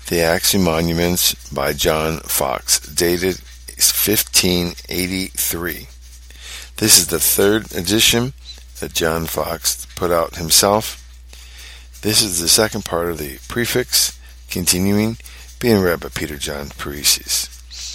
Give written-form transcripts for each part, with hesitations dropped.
The Acts and Monuments by John Fox, dated 1583. This is the third edition that John Fox put out himself. This is the second part of the prefix, continuing, being read by Peter John Paresis.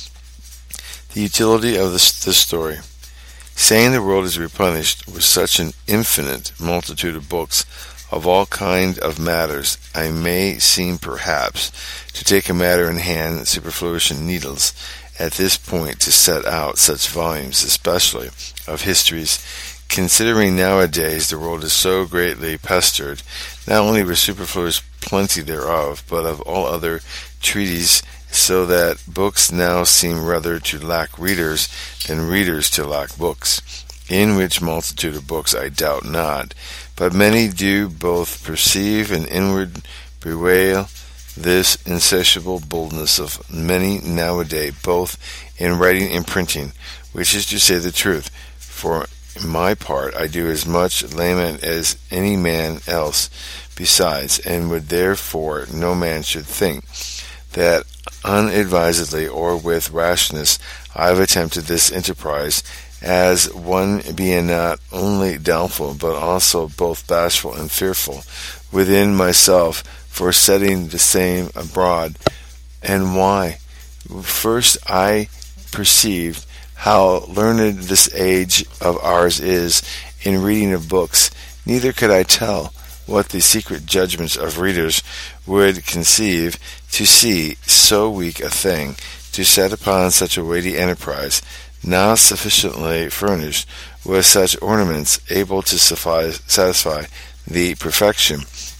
The utility of this story. Saying the world is replenished with such an infinite multitude of books of all kind of matters, I may seem perhaps to take a matter in hand superfluous in needles at this point to set out such volumes, especially of histories, considering nowadays the world is so greatly pestered, not only with superfluous plenty thereof, but of all other treatises, so that books now seem rather to lack readers than readers to lack books, in which multitude of books I doubt not, but many do both perceive and inward bewail this insatiable boldness of many nowadays, both in writing and printing, which is to say the truth. For my part, I do as much lament as any man else besides, and would therefore no man should think that unadvisedly or with rashness I have attempted this enterprise, as one being not only doubtful, but also both bashful and fearful within myself for setting the same abroad. And why? First, I perceived how learned this age of ours is in reading of books, neither could I tell what the secret judgments of readers would conceive to see so weak a thing to set upon such a weighty enterprise, now sufficiently furnished with such ornaments able to satisfy the perfection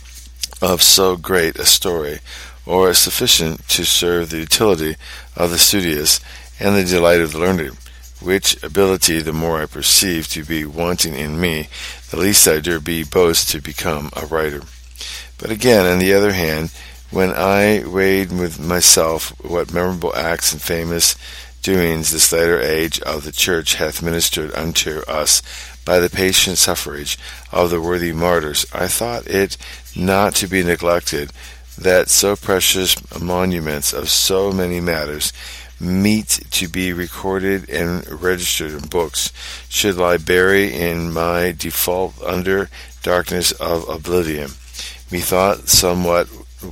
of so great a story, or sufficient to serve the utility of the studious and the delight of the learned, which ability the more I perceive to be wanting in me, the least I dare be boast to become a writer. But again, on the other hand, when I weighed with myself what memorable acts and famous doings this latter age of the Church hath ministered unto us by the patient suffrage of the worthy martyrs, I thought it not to be neglected that so precious monuments of so many matters, meet to be recorded and registered in books, should lie buried in my default under darkness of oblivion. Methought somewhat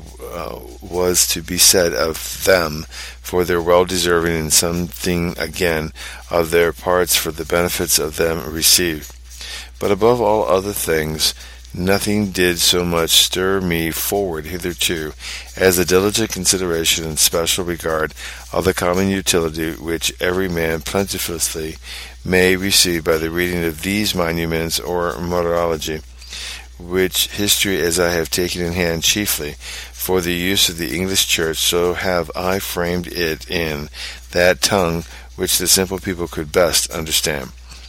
was to be said of them for their well-deserving, and something again of their parts for the benefits of them received. But above all other things, nothing did so much stir me forward hitherto as the diligent consideration and special regard of the common utility which every man plentifully may receive by the reading of these monuments or martyrology, which history as I have taken in hand chiefly for the use of the English Church, so have I framed it in that tongue which the simple people could best understand.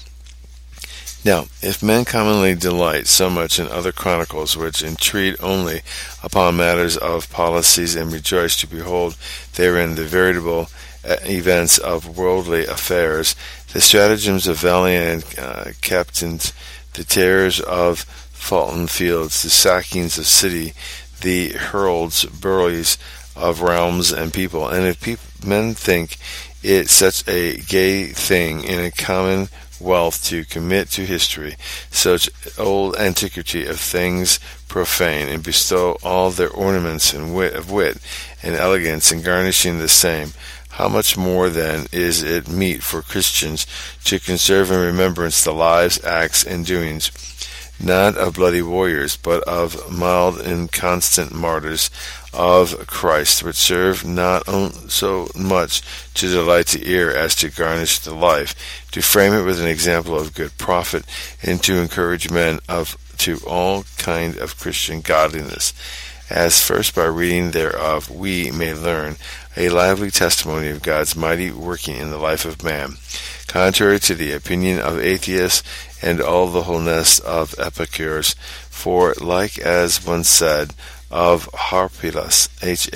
Now, if men commonly delight so much in other chronicles which entreat only upon matters of policies, and rejoice to behold therein the veritable events of worldly affairs, the stratagems of valiant captains, the terrors of Fulton fields, the sackings of city, the heralds' burleys of realms and people, and if men think it such a gay thing in a common wealth to commit to history such old antiquity of things profane, and bestow all their ornaments and wit and elegance in garnishing the same, how much more then is it meet for Christians to conserve in remembrance the lives, acts, and doings, not of bloody warriors, but of mild and constant martyrs of Christ, which serve not so much to delight the ear as to garnish the life, to frame it with an example of good profit, and to encourage men to all kind of Christian godliness, as first by reading thereof we may learn a lively testimony of God's mighty working in the life of man, contrary to the opinion of atheists and all the whole nest of epicures. For like as one said of Harpalus,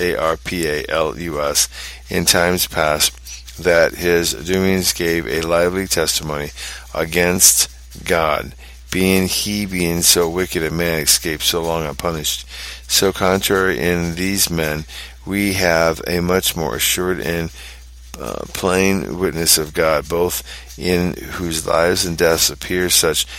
Harpalus, in times past, that his doings gave a lively testimony against God, being so wicked a man escaped so long unpunished. So contrary in these men we have a much more assured and plain witness of God, both in whose lives and deaths appear such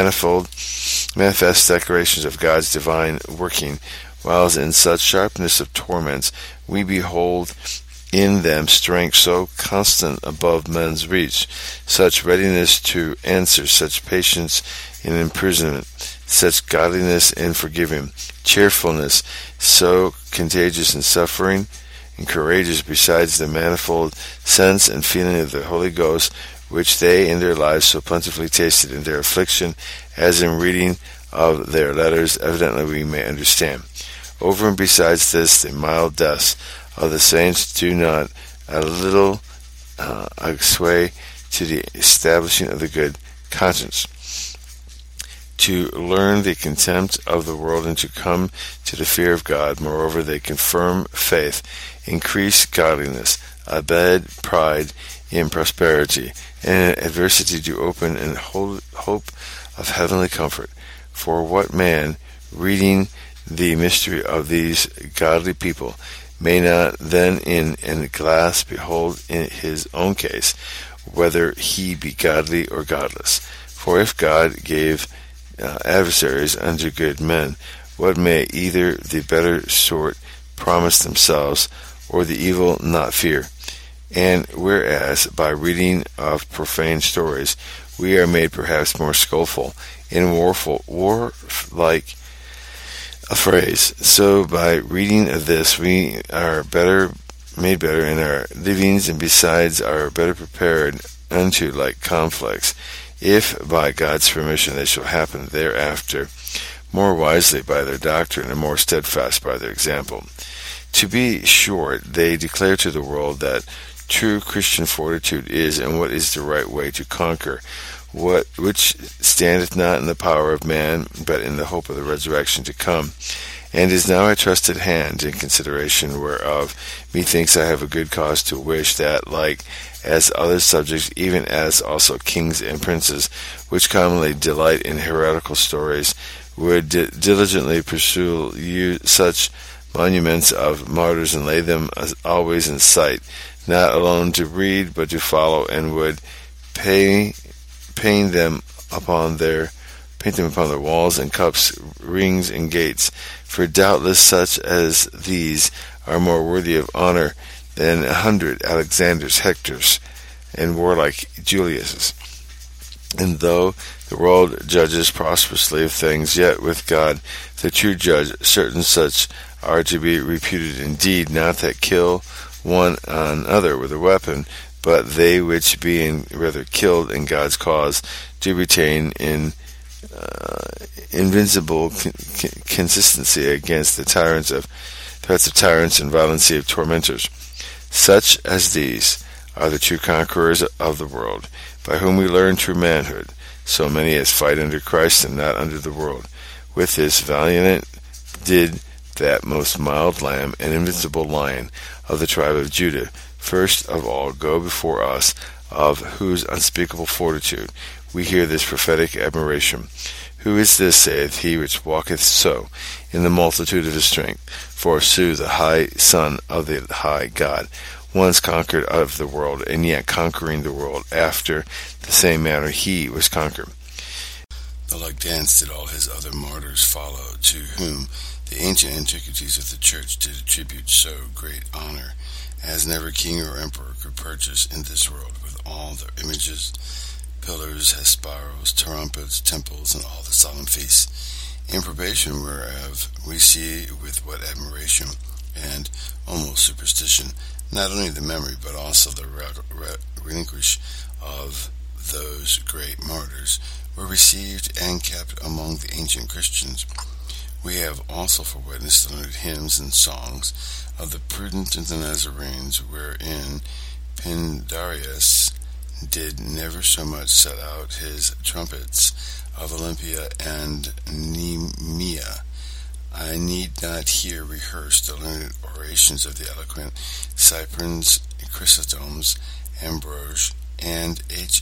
manifest declarations of God's divine working, whilst in such sharpness of torments we behold in them strength so constant above men's reach, such readiness to answer, such patience in imprisonment, such godliness in forgiving, cheerfulness so contagious in suffering, and courageous besides the manifold sense and feeling of the Holy Ghost, which they in their lives so plentifully tasted in their affliction, as in reading of their letters evidently we may understand. Over and besides this, the mild deaths of the saints do not a little sway to the establishing of the good conscience, to learn the contempt of the world and to come to the fear of God. Moreover, they confirm faith, increase godliness, abet pride in prosperity, and in adversity do open and hope of heavenly comfort. For what man, reading the mystery of these godly people, may not then in a glass behold in his own case, whether he be godly or godless? For if God gave adversaries unto good men, what may either the better sort promise themselves, or the evil not fear? And whereas by reading of profane stories we are made perhaps more skillful in warlike affrays, so by reading of this we are made better in our livings, and besides are better prepared unto like conflicts, if by God's permission they shall happen thereafter, more wisely by their doctrine and more steadfast by their example. To be short, they declare to the world that true Christian fortitude is, and what is the right way to conquer, which standeth not in the power of man, but in the hope of the resurrection to come, and is now a trusted hand, in consideration whereof methinks I have a good cause to wish that, like as other subjects, even as also kings and princes, which commonly delight in heretical stories, would diligently pursue such monuments of martyrs, and lay them always in sight, not alone to read, but to follow, and would paint them upon their walls and cups, rings, and gates. For doubtless such as these are more worthy of honor than 100 Alexanders, Hectors, and warlike Juliuses. And though the world judges prosperously of things, yet with God, the true judge, certain such are to be reputed indeed, not that kill one another with a weapon, but they which being rather killed in God's cause do retain in invincible consistency against the threats of tyrants and violency of tormentors. Such as these are the true conquerors of the world, by whom we learn true manhood, so many as fight under Christ and not under the world. With this valiant did that most mild lamb and invincible lion of the tribe of Judah first of all go before us, of whose unspeakable fortitude we hear this prophetic admiration. Who is this, saith he, which walketh so in the multitude of his strength? Forsooth, the high Son of the high God, once conquered of the world, and yet conquering the world after the same manner he was conquered. The like dance did all his other martyrs follow, to whom the ancient antiquities of the church did attribute so great honor, as never king or emperor could purchase in this world, with all their images, pillars, spirals, trumpets, temples, and all the solemn feasts, in probation whereof we see with what admiration and almost superstition not only the memory but also the relinquish of those great martyrs were received and kept among the ancient Christians. We have also for witness the learned hymns and songs of the prudent and the Nazarenes, wherein Pindarius did never so much set out his trumpets of Olympia and Nemea. I need not here rehearse the learned orations of the eloquent Cyprians, Chrysostoms, Ambrose, and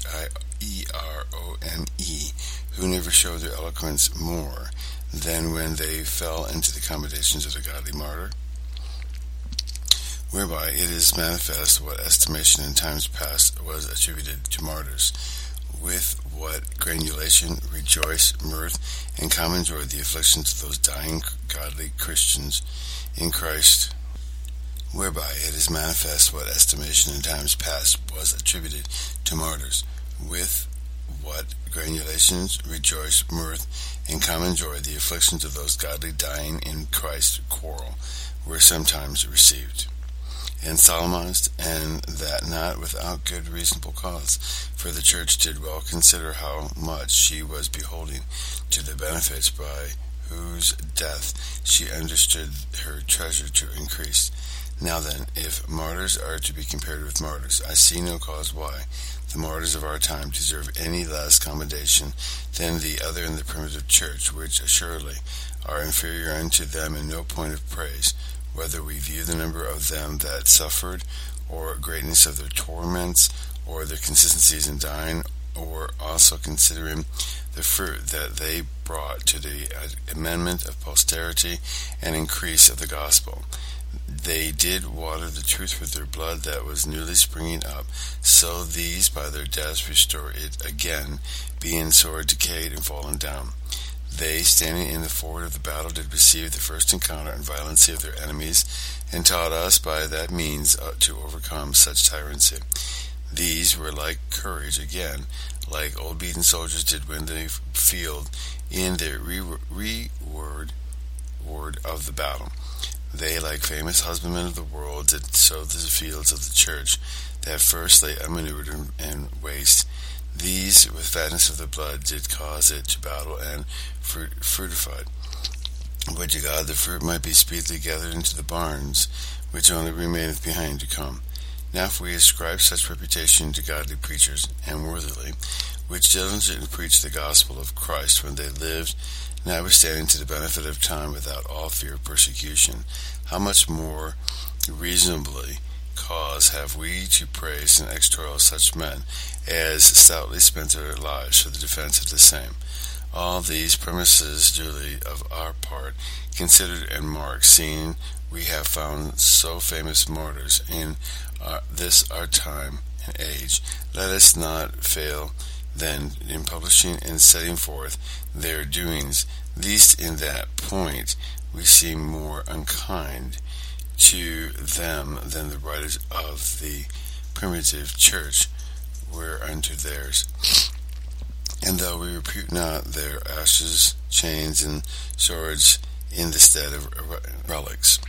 Hierome, who never showed their eloquence more than when they fell into the accommodations of the godly martyr. whereby it is manifest what estimation in times past was attributed to martyrs, with what granulation, rejoice, mirth, and common joy the afflictions of those dying godly Christians in Christ, whereby it is manifest what estimation in times past was attributed to martyrs, with what granulations, rejoice, mirth, and common joy the afflictions of those godly dying in Christ quarrel were sometimes received, and solemnized, and that not without good reasonable cause, for the church did well consider how much she was beholding to the benefits by whose death she understood her treasure to increase. Now then, if martyrs are to be compared with martyrs, I see no cause why the martyrs of our time deserve any less commendation than the other in the primitive church, which assuredly are inferior unto them in no point of praise, whether we view the number of them that suffered, or greatness of their torments, or their consistencies in dying, or also considering the fruit that they brought to the amendment of posterity and increase of the gospel. They did water the truth with their blood that was newly springing up, so these by their deaths restore it again, being sore decayed and fallen down. They, standing in the forward of the battle, did receive the first encounter and violency of their enemies, and taught us by that means to overcome such tyrancy. These were like courage again, like old beaten soldiers did win the field in their reward of the battle. They, like famous husbandmen of the world, did sow the fields of the church, that first lay unmanured and waste. These, with fatness of the blood, did cause it to battle and fruitified. Would to God the fruit might be speedily gathered into the barns, which only remaineth behind to come. Now if we ascribe such reputation to godly preachers, and worthily, which diligently preached the gospel of Christ when they lived, notwithstanding to the benefit of time without all fear of persecution, how much more reasonably cause have we to praise and extol such men as stoutly spent their lives for the defense of the same? All these premises duly of our part considered and marked, seeing we have found so famous martyrs in this our time and age, let us not fail then in publishing and setting forth their doings, least in that point we seem more unkind to them than the writers of the primitive church were unto theirs. And though we repute not their ashes, chains, and swords in the stead of relics,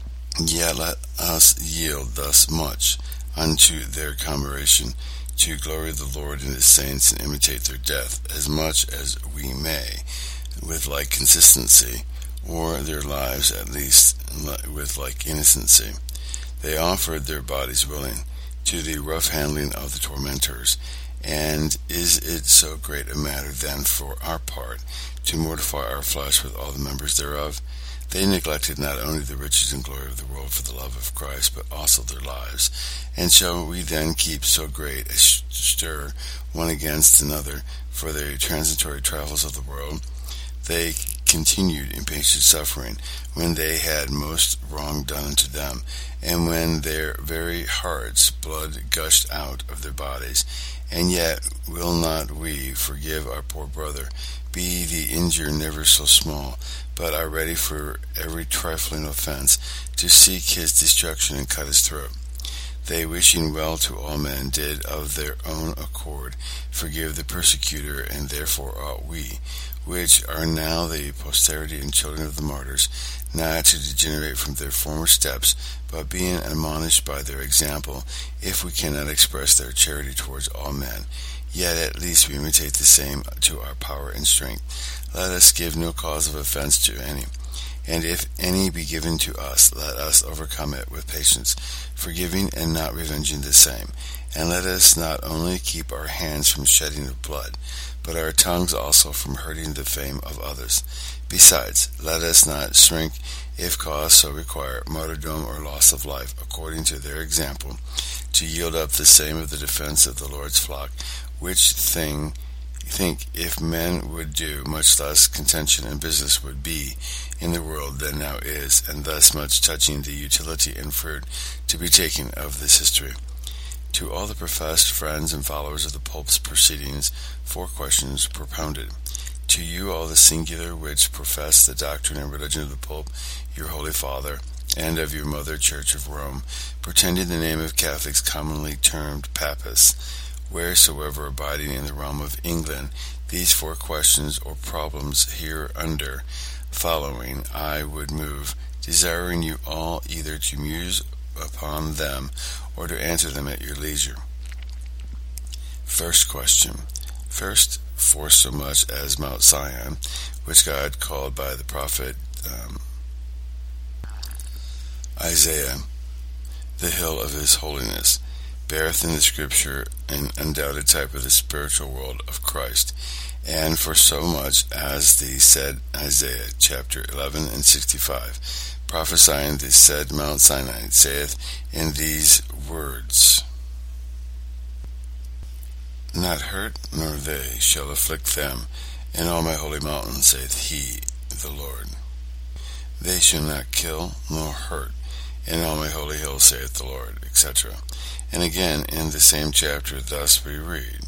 yet let us yield thus much unto their commemoration, to glory the Lord and his saints, and imitate their death as much as we may, with like consistency, or their lives at least with like innocency. They offered their bodies willing to the rough handling of the tormentors, and is it so great a matter then for our part to mortify our flesh with all the members thereof? They neglected not only the riches and glory of the world for the love of Christ, but also their lives. And shall we then keep so great a stir one against another for the transitory travels of the world? They continued in patient suffering when they had most wrong done unto them, and when their very hearts' blood gushed out of their bodies. And yet will not we forgive our poor brother, be the injury never so small, but are ready for every trifling offense to seek his destruction and cut his throat. They, wishing well to all men, did of their own accord forgive the persecutor, and therefore ought we, which are now the posterity and children of the martyrs, not to degenerate from their former steps, but being admonished by their example, if we cannot express their charity towards all men, yet at least we imitate the same to our power and strength. Let us give no cause of offense to any, and if any be given to us, let us overcome it with patience, forgiving and not revenging the same. And let us not only keep our hands from shedding of blood, but our tongues also from hurting the fame of others. Besides, let us not shrink, if cause so require, martyrdom or loss of life, according to their example, to yield up the same of the defense of the Lord's flock, which thing think if men would do, much less contention and business would be in the world than now is, and thus much touching the utility and fruit to be taken of this history. To all the professed friends and followers of the Pope's proceedings, 4 questions propounded. To you all the singular which profess the doctrine and religion of the Pope, your Holy Father, and of your Mother Church of Rome, pretending the name of Catholics commonly termed Papists, wheresoever abiding in the realm of England, these 4 questions or problems hereunder following I would move, desiring you all either to muse upon them or to answer them at your leisure. First question. First, for so much as Mount Sion, which God called by the prophet Isaiah, the hill of his holiness, beareth in the scripture an undoubted type of the spiritual world of Christ, and for so much as the said Isaiah, chapter 11 and 65, prophesying the said Mount Sinai, saith in these words, Not hurt nor they shall afflict them in all my holy mountain, saith he, the Lord. They shall not kill nor hurt in all my holy hill, saith the Lord, etc. And again in the same chapter thus we read,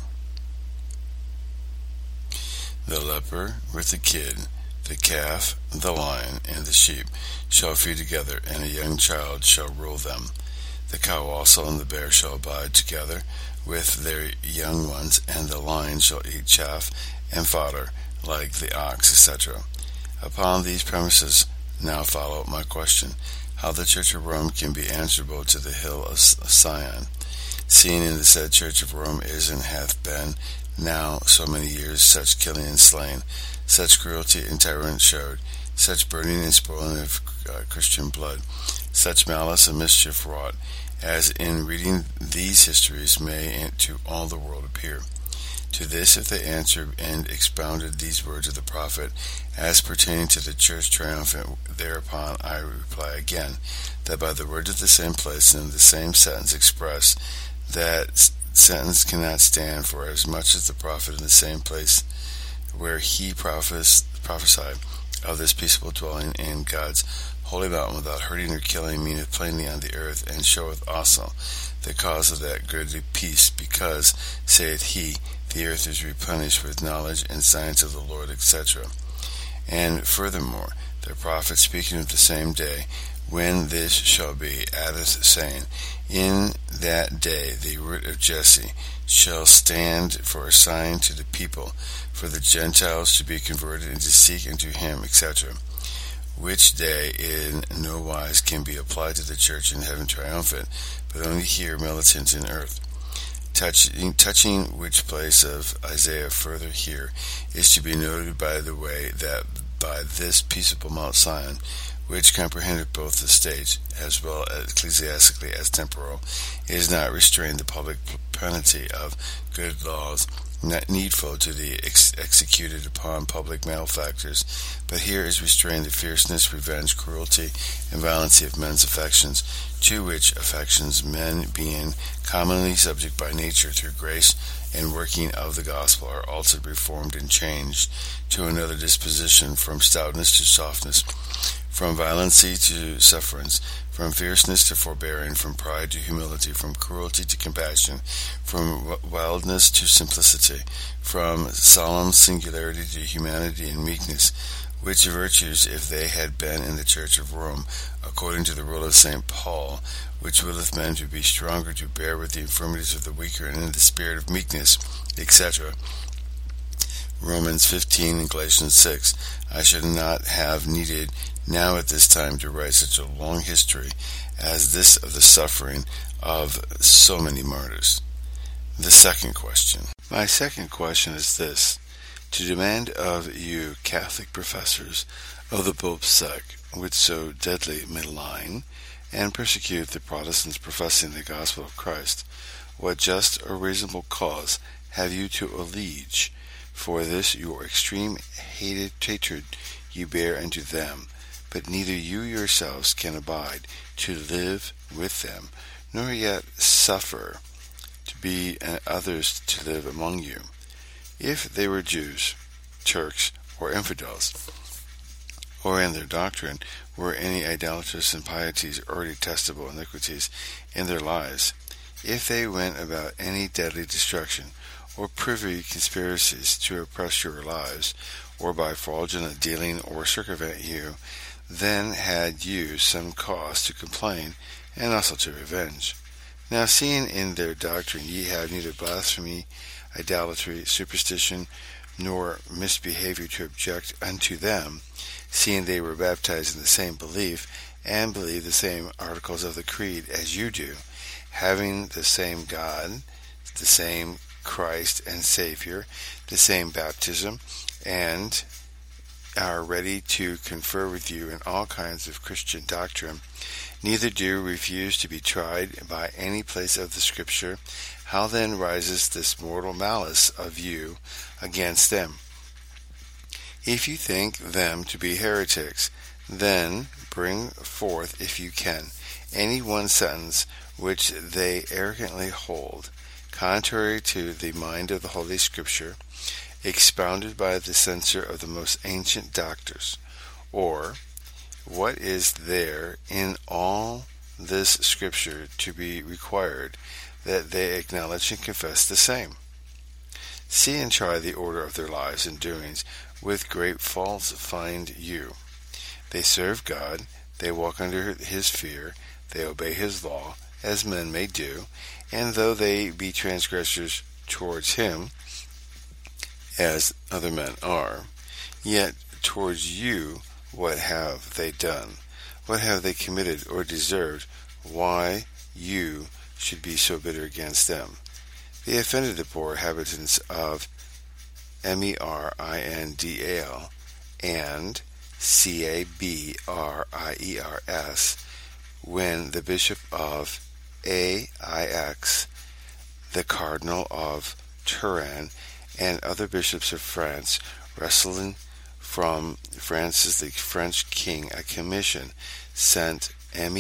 The leper with the kid, the calf, the lion, and the sheep shall feed together, and a young child shall rule them. The cow also and the bear shall abide together with their young ones, and the lion shall eat chaff and fodder like the ox, etc. Upon these premises now follow my question, how the Church of Rome can be answerable to the hill of Sion, seeing in the said Church of Rome is and hath been now so many years such killing and slaying, such cruelty and tyrant showed, such burning and spoiling of Christian blood, such malice and mischief wrought, as in reading these histories may to all the world appear. To this if they answered and expounded these words of the prophet as pertaining to the church triumphant, thereupon I reply again, that by the words of the same place and in the same sentence expressed, that sentence cannot stand, for as much as the prophet in the same place where he prophesied of this peaceable dwelling in God's holy mountain without hurting or killing meaneth plainly on the earth, and showeth also the cause of that goodly peace, because, saith he, the earth is replenished with knowledge and science of the Lord, etc. And furthermore, the prophet speaking of the same day, when this shall be, addeth, saying, In that day the root of Jesse shall stand for a sign to the people, for the Gentiles to be converted and to seek unto him, etc. Which day in no wise can be applied to the church in heaven triumphant, but only here militant in earth. Touching which place of Isaiah further here is to be noted by the way that by this peaceable Mount Sion, which comprehended both the state, as well as ecclesiastically as temporal, is not restrained the public penalty of good laws, not needful to the executed upon public malefactors, but here is restrained the fierceness, revenge, cruelty, and violency of men's affections, to which affections men, being commonly subject by nature through grace and working of the gospel, are altered, reformed, and changed to another disposition, from stoutness to softness, from violency to sufferance, from fierceness to forbearing, from pride to humility, from cruelty to compassion, from wildness to simplicity, from solemn singularity to humanity and meekness, which virtues, if they had been in the Church of Rome, according to the rule of St. Paul, which willeth men to be stronger, to bear with the infirmities of the weaker, and in the spirit of meekness, etc., Romans 15 and Galatians 6, I should not have needed now at this time to write such a long history as this of the suffering of so many martyrs. The second question. My second question is this: to demand of you Catholic professors of the Pope's sect, which so deadly malign and persecute the Protestants professing the gospel of Christ, what just or reasonable cause have you to allege for this your extreme hatred you bear unto them? But neither you yourselves can abide to live with them, nor yet suffer to be others to live among you. if they were Jews, Turks, or infidels, or in their doctrine were any idolatrous impieties or detestable iniquities in their lives, if they went about any deadly destruction, or privy conspiracies to oppress your lives, or by fraudulent dealing or circumvent you, then had you some cause to complain, and also to revenge. Now seeing in their doctrine ye have neither blasphemy, idolatry, superstition, nor misbehavior to object unto them, seeing they were baptized in the same belief, and believe the same articles of the creed as you do, having the same God, the same Christ and Savior, the same baptism, and are ready to confer with you in all kinds of Christian doctrine, neither do refuse to be tried by any place of the Scripture, how then rises this mortal malice of you against them? If you think them to be heretics, then bring forth, if you can, any one sentence which they arrogantly hold, contrary to the mind of the Holy Scripture, expounded by the censor of the most ancient doctors. Or, what is there in all this Scripture to be required that they acknowledge and confess the same? See and try the order of their lives and doings. With great faults find you. They serve God, they walk under his fear, they obey his law, as men may do, and though they be transgressors towards him, as other men are, yet towards you what have they done? What have they committed or deserved, why you should be so bitter against them? They offended the poor inhabitants of Merindal and Cabriers, when the bishop of Aix, the cardinal of Turin, and other bishops of France, wresting from Francis the French king a commission, sent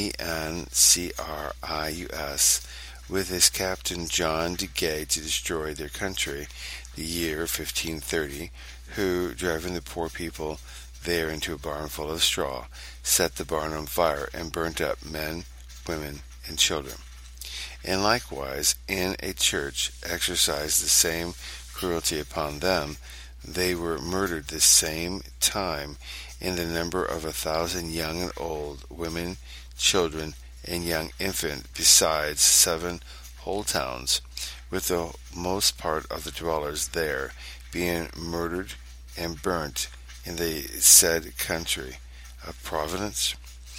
Mencurius with his captain John de Gay to destroy their country, the year 1530, who, driving the poor people there into a barn full of straw, set the barn on fire and burnt up men, women, and children. And likewise in a church exercised the same cruelty upon them. They were murdered the same time in the number of 1,000 young and old, women, children, and young infant, besides 7 whole towns, with the most part of the dwellers there being murdered and burnt in the said country of Providence.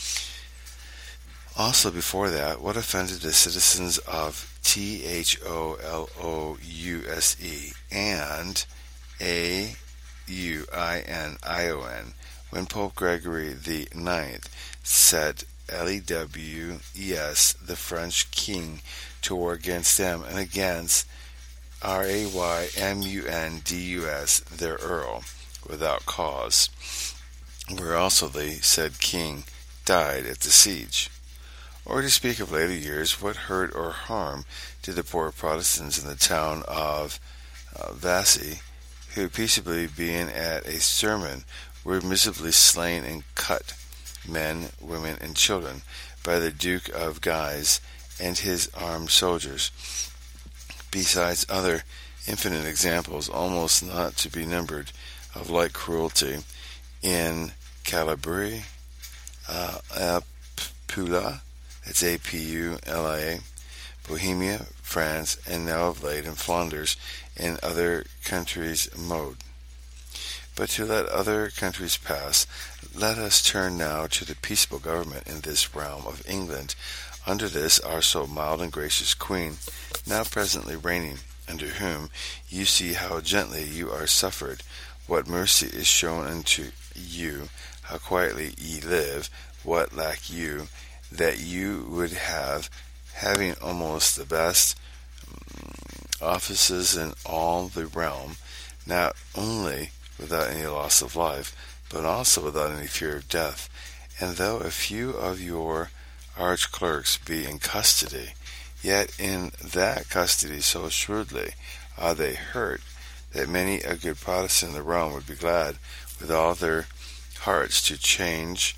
Also before that, what offended the citizens of Tholouse and Auinion, when Pope Gregory the IX set Lewis, the French king, to war against them and against Raymundus, their earl, without cause, where also the said king died at the siege. Or to speak of later years, what hurt or harm did the poor Protestants in the town of Vassy, who peaceably being at a sermon were miserably slain and cut, men, women, and children, by the Duke of Guise and his armed soldiers, besides other infinite examples, almost not to be numbered, of like cruelty in Calabria, Apula, that's Apulia, Bohemia, France, and now of late in Flanders and other countries mode. But to let other countries pass, let us turn now to the peaceable government in this realm of England, under this our so mild and gracious Queen, now presently reigning, under whom you see how gently you are suffered, what mercy is shown unto you, how quietly ye live, what lack you, that you would have, having almost the best offices in all the realm, not only without any loss of life, but also without any fear of death. And though a few of your arch clerks be in custody, yet in that custody so shrewdly are they hurt, that many a good Protestant in Rome would be glad with all their hearts to change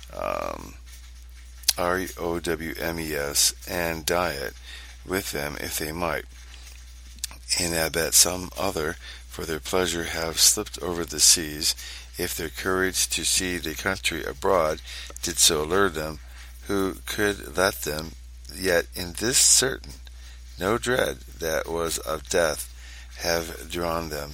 ROWMES and diet with them if they might, and that some other for their pleasure have slipped over the seas, if their courage to see the country abroad did so allure them, who could let them, yet in this certain, no dread that was of death have drawn them.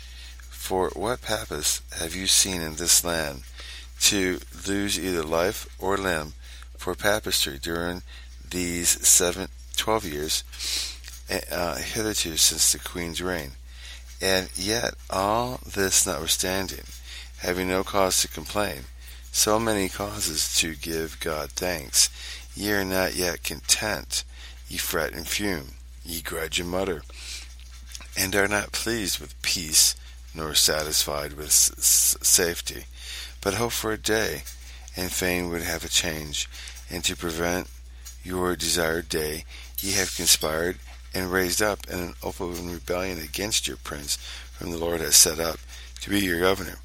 For what Papists have you seen in this land to lose either life or limb for Papistry during these 12 years hitherto since the Queen's reign? And yet all this notwithstanding, having no cause to complain, so many causes to give God thanks, ye are not yet content, ye fret and fume, ye grudge and mutter, and are not pleased with peace, nor satisfied with safety, but hope for a day, and fain would have a change, and to prevent your desired day, ye have conspired and raised up in an open rebellion against your prince, whom the Lord has set up to be your governor.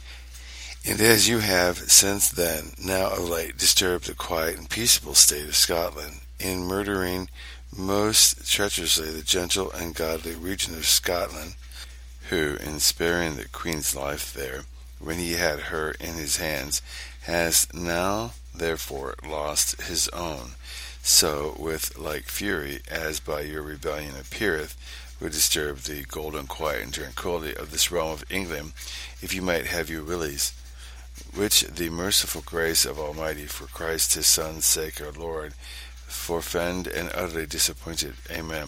And as you have since then, now of late, disturbed the quiet and peaceable state of Scotland, in murdering most treacherously the gentle and godly regent of Scotland, who, in sparing the Queen's life there, when he had her in his hands, has now therefore lost his own, so with like fury as by your rebellion appeareth, would disturb the golden quiet and tranquillity of this realm of England, if you might have your willies, which the merciful grace of Almighty, for Christ his Son's sake our Lord, forfend and utterly disappointed. Amen.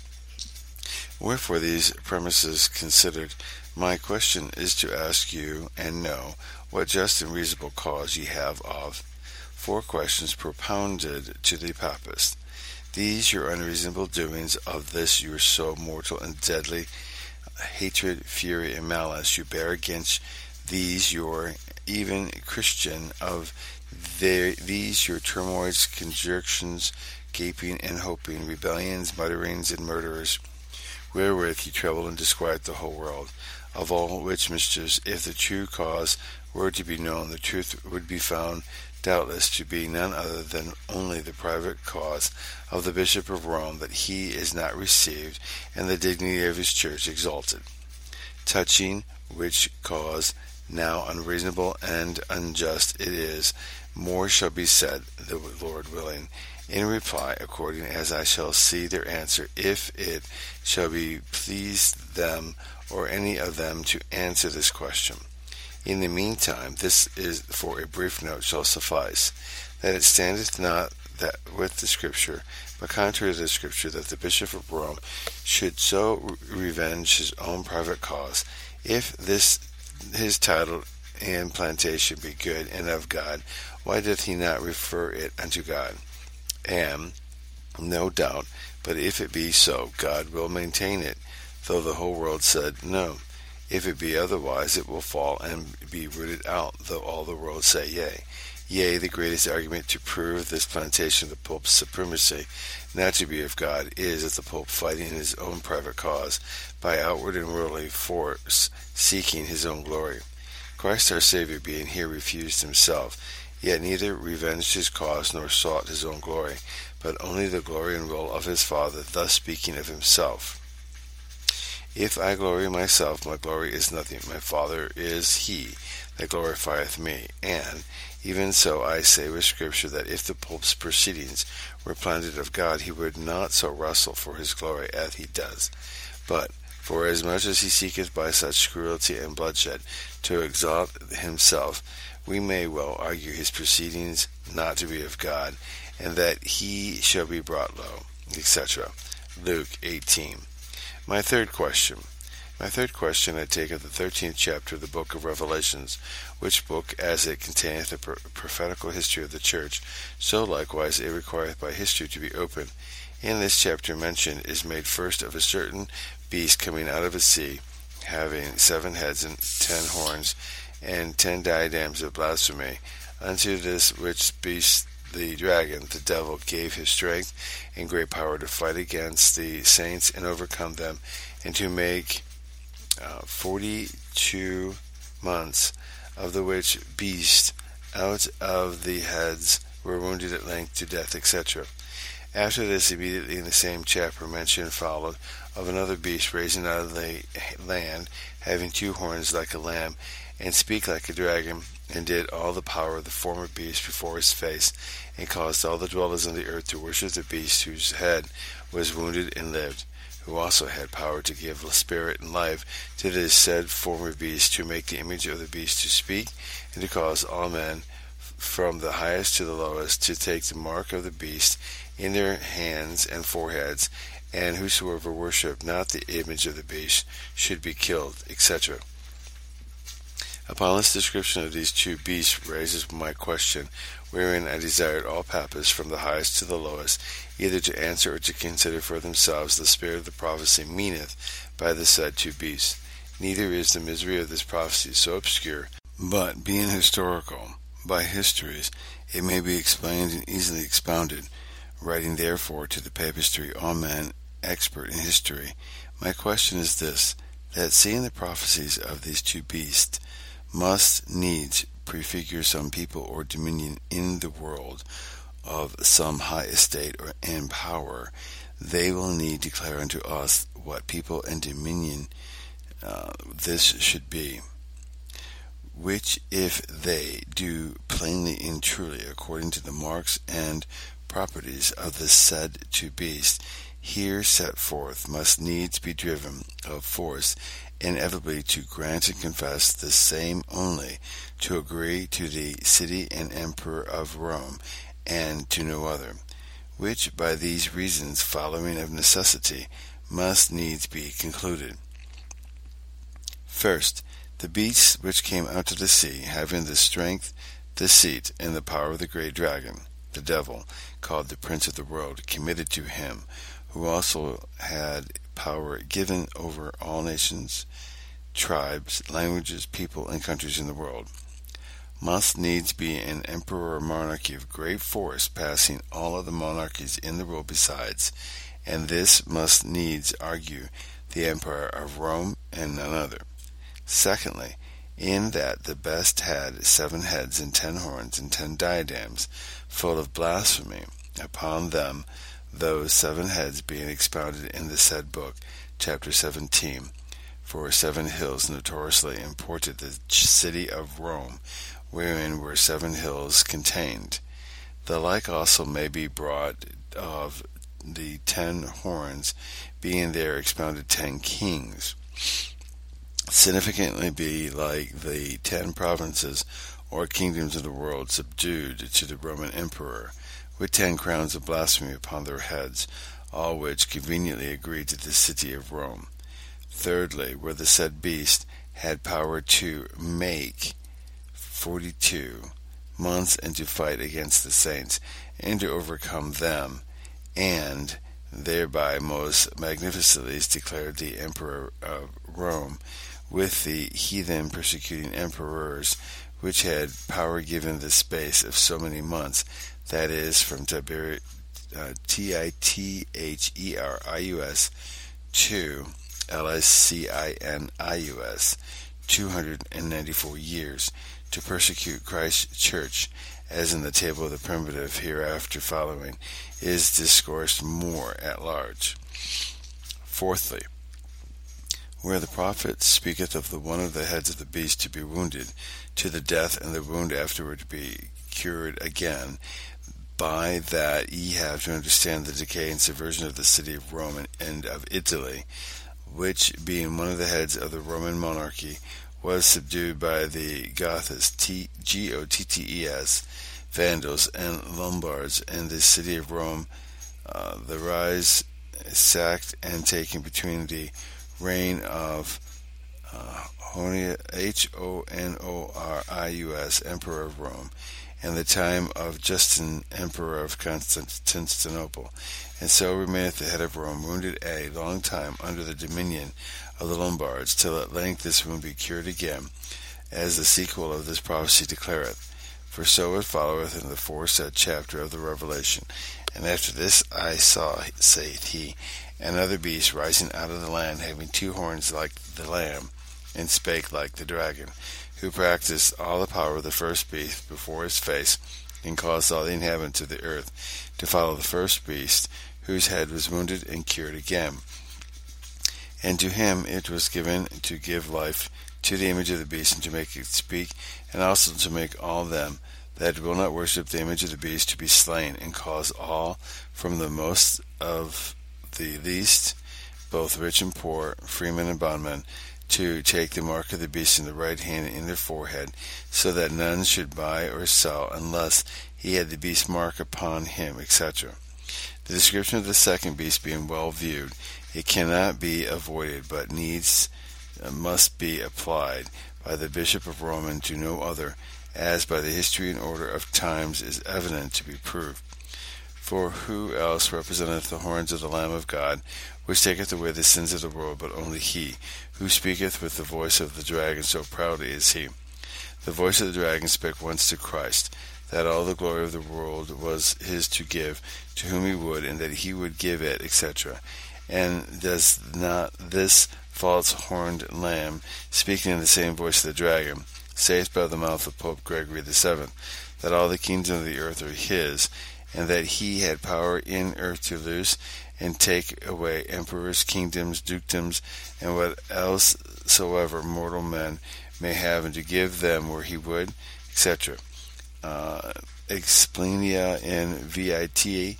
Wherefore, these premises considered, my question is to ask you, and know, what just and reasonable cause ye have of 4 questions propounded to the Papists. These your unreasonable doings, of this your so mortal and deadly hatred, fury, and malice you bear against these your even Christian, of these your turmoils, conjunctions, gaping and hoping, rebellions, mutterings, and murderers, wherewith ye trouble and disquiet the whole world. Of all which mischiefs, if the true cause were to be known, the truth would be found doubtless to be none other than only the private cause of the Bishop of Rome, that he is not received, and the dignity of his church exalted. Touching which cause, now unreasonable and unjust it is, more shall be said, the Lord willing, in reply, according as I shall see their answer, if it shall be please them or any of them to answer this question. In the meantime, this is for a brief note shall suffice, that it standeth not that with the Scripture, but contrary to the Scripture, that the Bishop of Rome should so revenge his own private cause, if this his title and plantation be good and of God, why doth he not refer it unto God? And, no doubt, but if it be so, God will maintain it, though the whole world said no. If it be otherwise, it will fall and be rooted out, though all the world say yea. Yea, the greatest argument to prove this plantation of the Pope's supremacy not to be of God is that the Pope, fighting his own private cause by outward and worldly force, seeking his own glory. Christ our Saviour being here refused himself, yet neither revenged his cause nor sought his own glory, but only the glory and will of his Father, thus speaking of himself. If I glory myself, my glory is nothing. My Father is he that glorifieth me. And even so I say with Scripture, that if the Pope's proceedings were planted of God, he would not so wrestle for his glory as he does. But forasmuch as he seeketh by such cruelty and bloodshed to exalt himself, we may well argue his proceedings not to be of God, and that he shall be brought low, etc. Luke 18. My third question I take of the 13th chapter of the book of Revelations, which book, as it containeth a prophetical history of the church, so likewise it requireth by history to be opened. In this chapter mention is made first of a certain beast coming out of a sea, having 7 heads and 10 horns, and 10 diadems of blasphemy. Unto this which beast the dragon, the devil, gave his strength and great power to fight against the saints and overcome them, and to make 42 months, of the which beast out of the heads were wounded at length to death, etc. After this, immediately in the same chapter, mention followed of another beast raising out of the land, having 2 horns like a lamb, and speak like a dragon, and did all the power of the former beast before his face, and caused all the dwellers on the earth to worship the beast whose head was wounded and lived, who also had power to give spirit and life to this said former beast, to make the image of the beast to speak, and to cause all men, from the highest to the lowest, to take the mark of the beast in their hands and foreheads, and whosoever worshipped not the image of the beast should be killed, etc. Upon this description of these 2 beasts raises my question, wherein I desired all papists from the highest to the lowest, either to answer or to consider for themselves the spirit of the prophecy meaneth by the said 2 beasts. Neither is the misery of this prophecy so obscure, but being historical, by histories, it may be explained and easily expounded. Writing therefore to the papistry all men expert in history, my question is this, that seeing the prophecies of these 2 beasts must needs prefigure some people or dominion in the world of some high estate and power, they will need declare unto us what people and dominion this should be, which if they do plainly and truly according to the marks and properties of the said 2 beasts here set forth, must needs be driven of force inevitably to grant and confess the same only, to agree to the city and emperor of Rome, and to no other, which by these reasons following of necessity must needs be concluded. First, the beasts which came out of the sea, having the strength, deceit, and the power of the great dragon, the devil, called the prince of the world, committed to him, who also had power given over all nations, tribes, languages, people, and countries in the world, must needs be an emperor or monarchy of great force, passing all other monarchies in the world besides, and this must needs argue the empire of Rome and none other. Secondly, in that the best had 7 heads and 10 horns and 10 diadems, full of blasphemy upon them, those 7 heads being expounded in the said book, chapter 17, for 7 hills notoriously imported the city of Rome, wherein were 7 hills contained. The like also may be brought of the 10 horns, being there expounded 10 kings, significantly be like the 10 provinces or kingdoms of the world subdued to the Roman emperor, with 10 crowns of blasphemy upon their heads, all which conveniently agreed to the city of Rome. Thirdly, where the said beast had power to make 42 months and to fight against the saints, and to overcome them, and thereby most magnificently declared the emperor of Rome, with the heathen persecuting emperors, which had power given the space of so many months, that is, from Tiberius to Lysanius, 294 years, to persecute Christ's church, as in the table of the primitive hereafter following is discoursed more at large. Fourthly, where the prophet speaketh of the one of the heads of the beast to be wounded to the death, and the wound afterward to be cured again, by that ye have to understand the decay and subversion of the city of Rome and of Italy, which, being one of the heads of the Roman monarchy, was subdued by the Goths, Gottes, Vandals, and Lombards, and the city of Rome, the rise, sacked and taken between the reign of Honorius, emperor of Rome, and the time of Justin, emperor of Constantinople, and so remaineth the head of Rome wounded a long time under the dominion of the Lombards, till at length this wound be cured again, as the sequel of this prophecy declareth. For so it followeth in the foresaid chapter of the Revelation. And after this I saw, saith he, another beast rising out of the land, having 2 horns like the lamb, and spake like the dragon, who practiced all the power of the first beast before his face, and caused all the inhabitants of the earth to follow the first beast, whose head was wounded and cured again. And to him it was given to give life to the image of the beast, and to make it speak, and also to make all them that will not worship the image of the beast to be slain, and cause all, from the most of the least, both rich and poor, freemen and bondmen, to take the mark of the beast in the right hand and in their forehead, so that none should buy or sell unless he had the beast mark upon him, etc. The description of the second beast being well viewed, it cannot be avoided, but must be applied by the Bishop of Rome, and to no other, as by the history and order of times is evident to be proved. For who else representeth the horns of the Lamb of God, which taketh away the sins of the world, but only he, who speaketh with the voice of the dragon, so proudly is he. The voice of the dragon spake once to Christ, that all the glory of the world was his to give, to whom he would, and that he would give it, etc. And does not this false horned lamb, speaking in the same voice of the dragon, saith by the mouth of Pope Gregory VII, that all the kingdoms of the earth are his, and that he had power in earth to loose and take away emperors, kingdoms, dukedoms, and what else soever mortal men may have, and to give them where he would, etc. Explenia in Vita,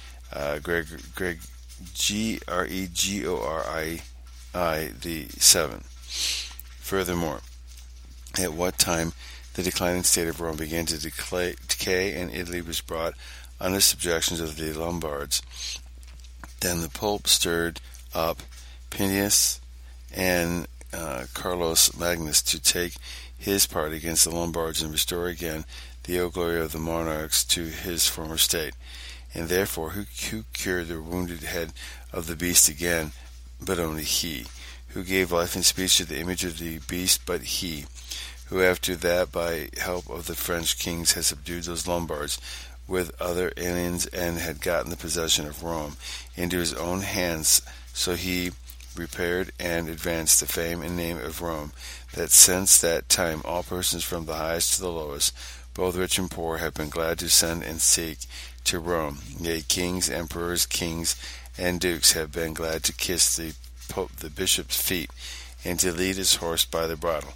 Gregori the 7. Furthermore, at what time the declining state of Rome began to decay, and Italy was brought under subjection of the Lombards, then the Pope stirred up Pinius and Carlos Magnus to take his part against the Lombards, and restore again the old glory of the monarchs to his former state. And therefore, who cured the wounded head of the beast again, but only he? Who gave life and speech to the image of the beast, but he? Who after that, by help of the French kings, had subdued those Lombards with other aliens, and had gotten the possession of Rome into his own hands, so he repaired and advanced the fame and name of Rome, that since that time all persons from the highest to the lowest, both rich and poor, have been glad to send and seek to Rome. Yea, kings, emperors, kings, and dukes have been glad to kiss the bishop's feet, and to lead his horse by the bridle.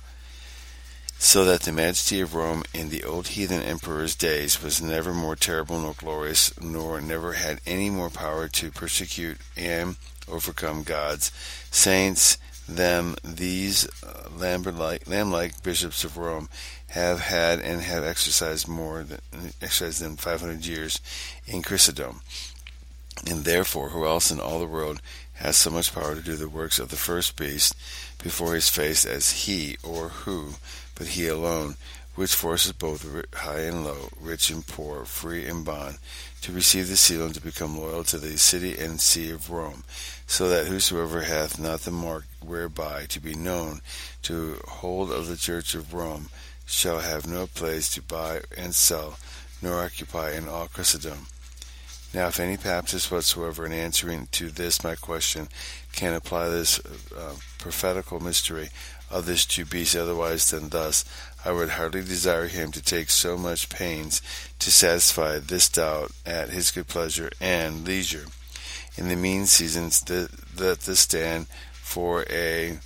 So that the majesty of Rome in the old heathen emperor's days was never more terrible nor glorious, nor never had any more power to persecute and overcome God's saints than these lamb-like bishops of Rome have had and have exercised than 500 years in Christendom. And therefore, who else in all the world has so much power to do the works of the first beast before his face as he, or who, but he alone, which forces both high and low, rich and poor, free and bond, to receive the seal and to become loyal to the city and see of Rome, so that whosoever hath not the mark whereby to be known to hold of the church of Rome shall have no place to buy and sell, nor occupy in all Christendom. Now, if any Baptist whatsoever, in answering to this my question, can apply this prophetical mystery of this two beasts otherwise than thus, I would hardly desire him to take so much pains to satisfy this doubt at his good pleasure and leisure. In the mean seasons, let this stand for a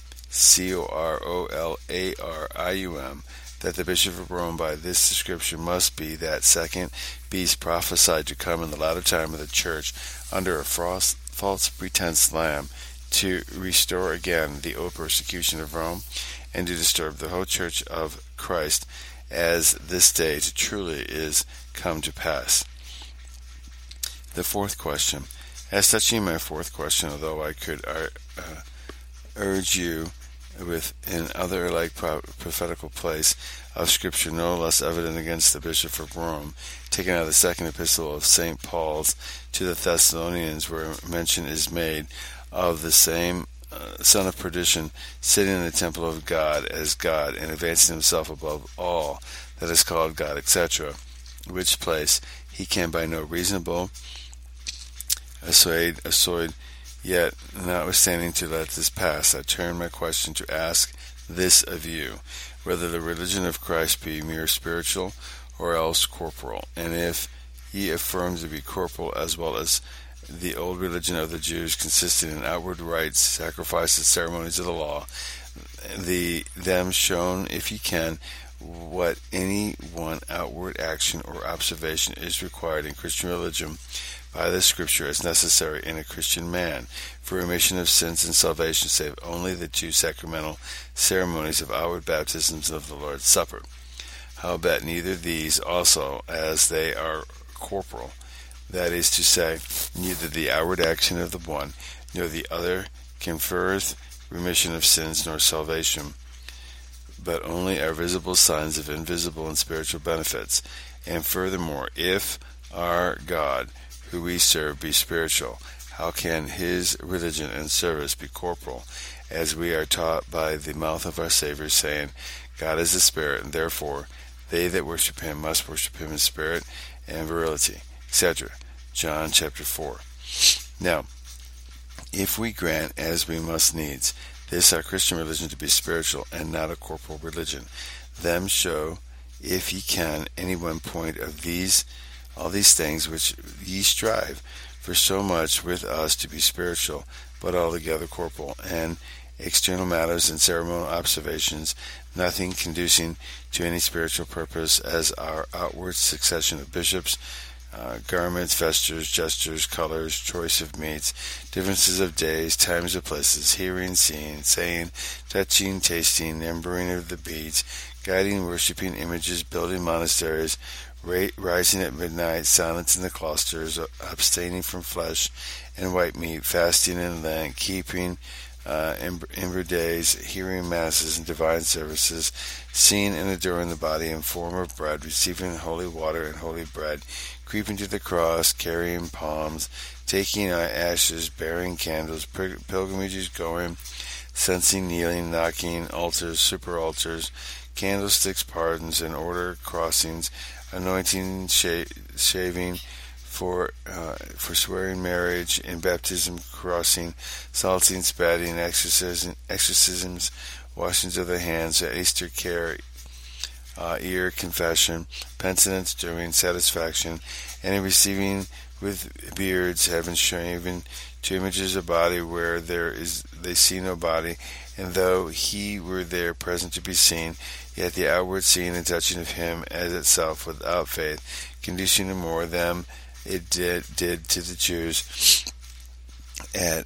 corolarium, that the Bishop of Rome by this description must be that second beast prophesied to come in the latter time of the church under a false pretense lamb, to restore again the old persecution of Rome, and to disturb the whole church of Christ, as this day truly is come to pass. The fourth question. As touching my fourth question, although I could urge you with another like prophetical place of Scripture no less evident against the Bishop of Rome, taken out of the second epistle of St. Paul's to the Thessalonians, where mention is made of the same son of perdition sitting in the temple of God as God, and advancing himself above all that is called God, etc., which place he can by no reasonable assoyed, yet, notwithstanding to let this pass, I turn my question to ask this of you, whether the religion of Christ be mere spiritual, or else corporal, and if he affirms to be corporal, as well as the old religion of the Jews, consisting in outward rites, sacrifices, ceremonies of the law, them shown, if ye can, what any one outward action or observation is required in Christian religion by the Scripture as necessary in a Christian man for remission of sins and salvation, save only the two sacramental ceremonies of outward baptisms and of the Lord's Supper. Howbeit neither these also, as they are corporal, that is to say, neither the outward action of the one nor the other conferreth remission of sins nor salvation, but only are visible signs of invisible and spiritual benefits. And furthermore, if our God, who we serve, be spiritual, how can his religion and service be corporal, as we are taught by the mouth of our Savior, saying, God is a spirit, and therefore they that worship him must worship him in spirit and verity, etc. John chapter 4. Now, if we grant, as we must needs, this our Christian religion to be spiritual and not a corporal religion, them show, if ye can, any one point of all these things which ye strive for so much with us to be spiritual, but altogether corporal, and external matters and ceremonial observations, nothing conducing to any spiritual purpose, as our outward succession of bishops, garments, vestures, gestures, colors, choice of meats, differences of days, times of places, hearing, seeing, saying, touching, tasting, numbering of the beads, guiding, worshipping images, building monasteries, rising at midnight, silence in the cloisters, abstaining from flesh and white meat, fasting in Lent, keeping Ember days, hearing masses and divine services, seeing and adoring the body in form of bread, receiving holy water and holy bread, creeping to the cross, carrying palms, taking ashes, bearing candles, pilgrimages going, censing, kneeling, knocking, altars, super altars, candlesticks, pardons, and order crossings, anointing, shaving, for swearing marriage, in baptism, crossing, salting, spatting, exorcisms, washings of the hands, Easter care, ear confession, penitence, doing, satisfaction, and in receiving with beards, having shaven, to images of body where they see no body, and though he were there present to be seen, yet the outward seeing and touching of him as itself without faith, conducing to more them it did to the Jews at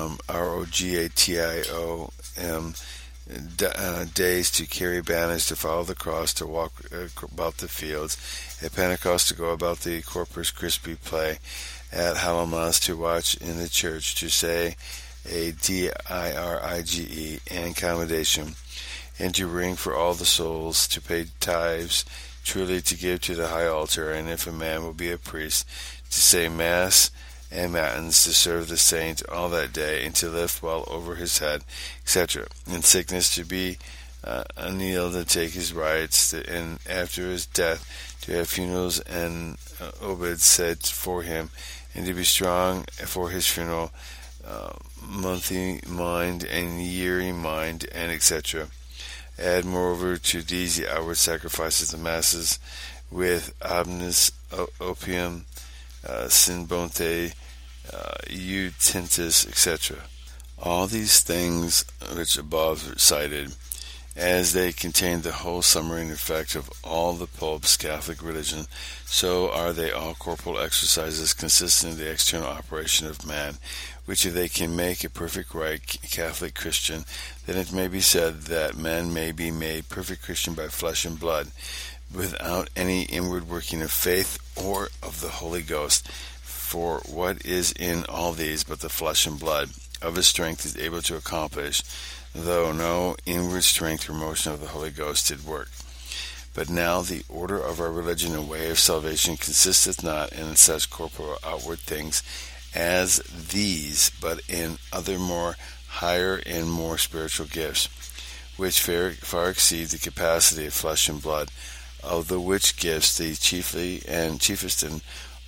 Rogatim days to carry banners, to follow the cross, to walk about the fields, at Pentecost to go about the Corpus Christi play, at Hallowmas to watch in the church, to say a dirige and commendation, and to ring for all the souls, to pay tithes, truly to give to the high altar, and if a man will be a priest, to say mass and matins, to serve the saint all that day, and to lift well over his head, etc. In sickness to be annealed, to take his rites, and after his death to have funerals and obits said for him, and to be strong for his funeral, monthly mind and yearly mind, and etc. Add moreover to these the outward sacrifices of masses, with obnus, opium, sinbonte, utentis, etc. All these things which above cited, as they contain the whole summary and effect of all the Pope's Catholic religion, so are they all corporal exercises consistent in the external operation of man, which if they can make a perfect right Catholic Christian, then it may be said that man may be made perfect Christian by flesh and blood, without any inward working of faith or of the Holy Ghost. For what is in all these but the flesh and blood of his strength is able to accomplish, though no inward strength or motion of the Holy Ghost did work. But now the order of our religion and way of salvation consisteth not in such corporal outward things as these, but in other more higher and more spiritual gifts, which far exceed the capacity of flesh and blood, of the which gifts the chiefest and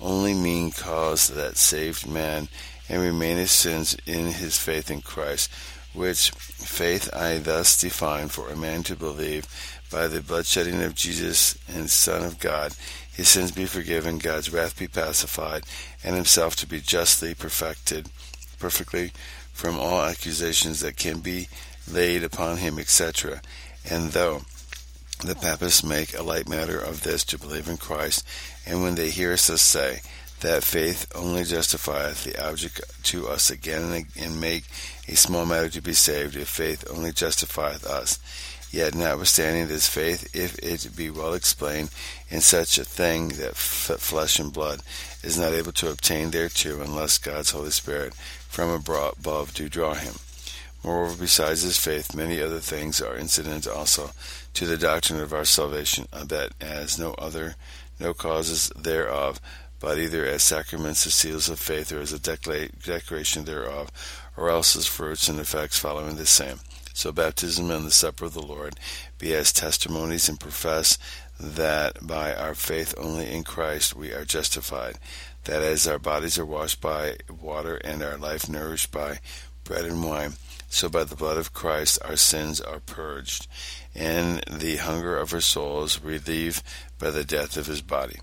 only mean cause that saved man, and remaineth sins in his faith in Christ, which faith I thus define: for a man to believe by the bloodshedding of Jesus and Son of God, his sins be forgiven, God's wrath be pacified, and himself to be justly perfectly from all accusations that can be laid upon him, etc. And though the Papists make a light matter of this, to believe in Christ, and when they hear us say that faith only justifieth the object to us again, and make a small matter to be saved, if faith only justifieth us. Yet notwithstanding this faith, if it be well explained in such a thing, that flesh and blood is not able to obtain thereto, unless God's Holy Spirit from above do draw him. Moreover, besides this faith, many other things are incident also to the doctrine of our salvation, that as no causes thereof, but either as sacraments or seals of faith, or as a declaration thereof, or else as fruits and effects following the same. So baptism and the supper of the Lord be as testimonies, and profess that by our faith only in Christ we are justified, that as our bodies are washed by water, and our life nourished by bread and wine, so by the blood of Christ our sins are purged, and the hunger of our souls relieved by the death of his body.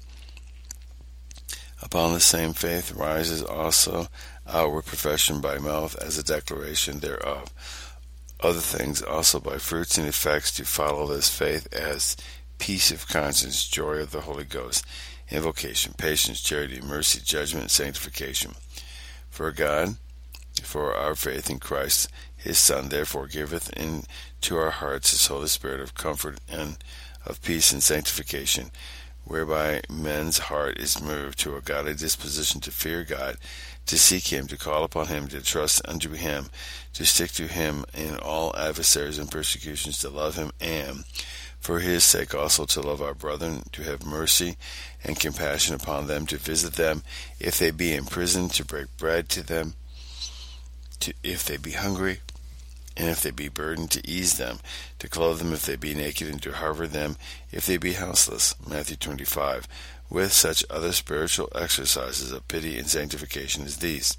Upon the same faith rises also outward profession by mouth, as a declaration thereof. Other things also by fruits and effects do follow this faith, as peace of conscience, joy of the Holy Ghost, invocation, patience, charity, mercy, judgment, sanctification. For God, for our faith in Christ his Son, therefore giveth into our hearts his Holy Spirit of comfort and of peace and sanctification, whereby men's heart is moved to a godly disposition to fear God, to seek him, to call upon him, to trust unto him, to stick to him in all adversaries and persecutions, to love him, and for his sake also to love our brethren, to have mercy and compassion upon them, to visit them if they be in prison, to break bread to them, if they be hungry, and if they be burdened, to ease them, to clothe them if they be naked, and to harbor them if they be houseless. Matthew 25. With such other spiritual exercises of pity and sanctification as these,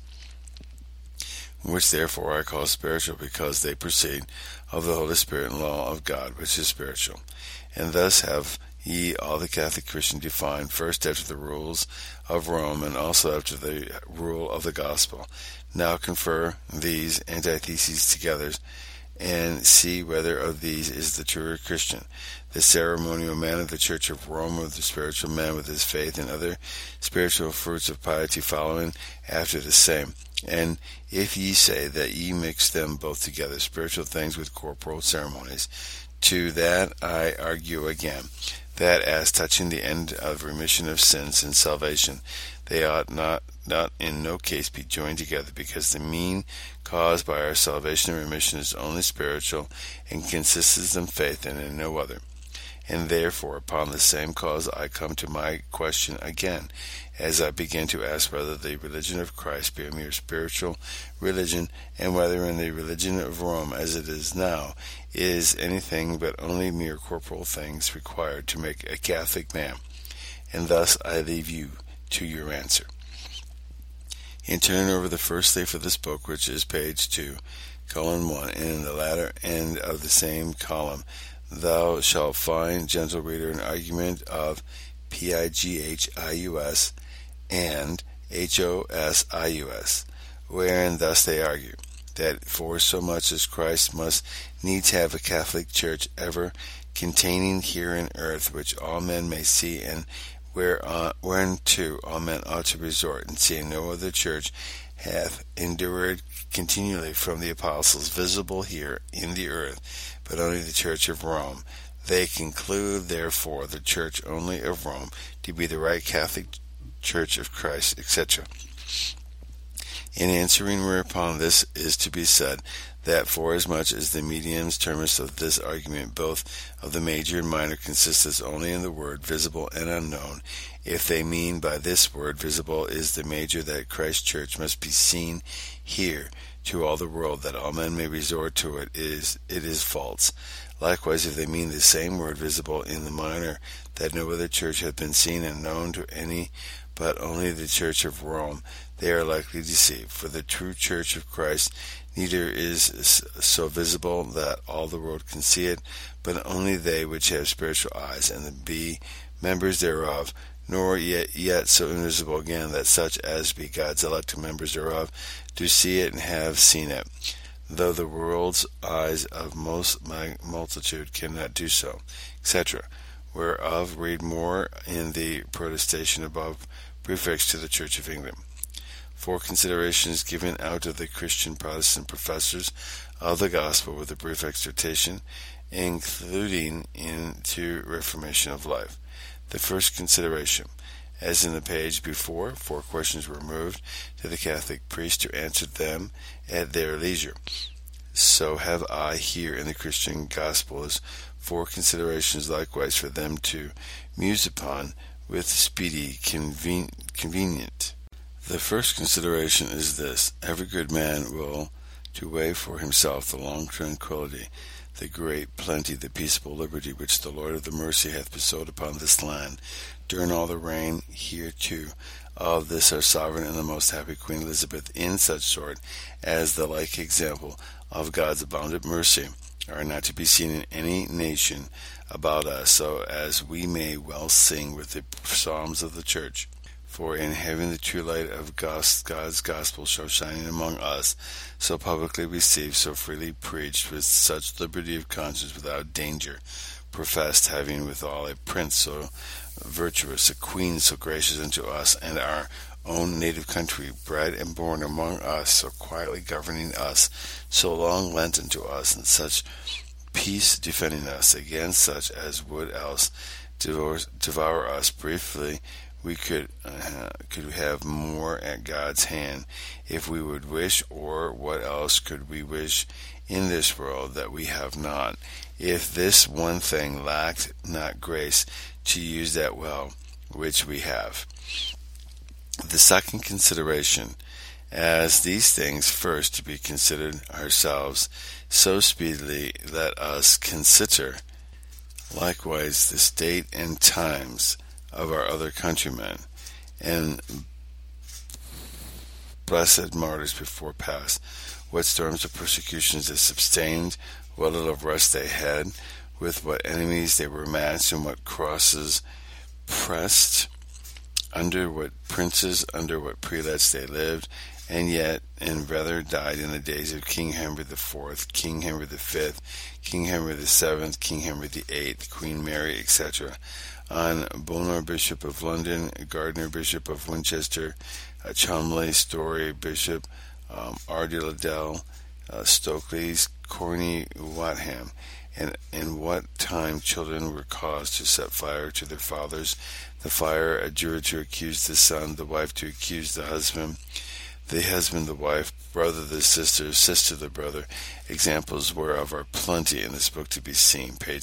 which therefore I call spiritual, because they proceed of the Holy Spirit and law of God, which is spiritual. And thus have ye all the Catholic Christian defined, first after the rules of Rome, and also after the rule of the gospel. Now confer these antitheses together, and see whether of these is the truer Christian, the ceremonial man of the Church of Rome, or the spiritual man with his faith and other spiritual fruits of piety following after the same. And if ye say that ye mix them both together, spiritual things with corporal ceremonies, to that I argue again, that as touching the end of remission of sins and salvation, they ought not in no case be joined together, because the mean caused by our salvation and remission is only spiritual, and consists in faith and in no other. And therefore upon the same cause I come to my question again, as I begin to ask whether the religion of Christ be a mere spiritual religion, and whether in the religion of Rome, as it is now, is anything but only mere corporal things required to make a Catholic man. And thus I leave you to your answer. In turning over the first leaf of this book, which is page 2, column 1, and in the latter end of the same column, thou shalt find, gentle reader, an argument of Pigius and Hosius, wherein thus they argue, that for so much as Christ must needs have a Catholic Church ever containing here in earth, which all men may see, and whereunto all men ought to resort, and seeing no other church hath endured continually from the apostles visible here in the earth, but only the Church of Rome, they conclude therefore the Church only of Rome to be the right Catholic Church of Christ, etc. In answering whereupon this is to be said, that forasmuch as the mediums terminus of this argument, both of the major and minor, consisteth only in the word visible and unknown, if they mean by this word visible is the major, that Christ's Church must be seen here to all the world, that all men may resort to it is false. Likewise, if they mean the same word visible in the minor, that no other church hath been seen and known to any but only the church of Rome, they are likely deceived. For the true church of Christ neither is so visible that all the world can see it, but only they which have spiritual eyes, and be members thereof, nor yet so invisible again that such as be God's elect members thereof do see it and have seen it, though the world's eyes of most multitude cannot do so, etc. Whereof read more in the protestation above prefixed to the Church of England. 4 considerations given out of the Christian Protestant professors of the gospel with a brief exhortation, including into reformation of life. The first consideration. As in the page before, 4 questions were moved to the Catholic priest to answer them at their leisure. So have I here in the Christian gospel as 4 considerations likewise for them to muse upon with speedy convenient. The first consideration is this: every good man will to weigh for himself the long tranquility, the great plenty, the peaceable liberty which the Lord of the mercy hath bestowed upon this land, during all the reign hereto of this our sovereign and the most happy Queen Elizabeth, in such sort as the like example of God's abounded mercy are not to be seen in any nation about us, so as we may well sing with the psalms of the church. For in having the true light of God's gospel so shining among us, so publicly received, so freely preached, with such liberty of conscience without danger, professed, having withal a prince so virtuous, a queen so gracious unto us, and our own native country, bred and born among us, so quietly governing us, so long lent unto us, and such peace defending us against such as would else devour us. Briefly, we could have more at God's hand if we would wish, or what else could we wish in this world that we have not, if this one thing lacked not grace to use that well which we have. The second consideration, as these things first to be considered ourselves, so speedily let us consider likewise the state and times of our other countrymen and blessed martyrs before past, what storms of persecutions they sustained, what little of rest they had, with what enemies they were matched, and what crosses pressed, under what princes, under what prelates they lived, and yet and rather died in the days of King Henry IV, King Henry V, King Henry VII, King Henry VIII, Queen Mary, etc., on Bonner, Bishop of London, Gardiner, Bishop of Winchester, Cholmondeley, Story, Bishop, Ardilladell, Stokely's, Corney, Watham, and in what time children were caused to set fire to their fathers, the fire adjured to accuse the son, the wife to accuse the husband the wife, brother the sister, sister the brother. Examples whereof are plenty in this book to be seen, page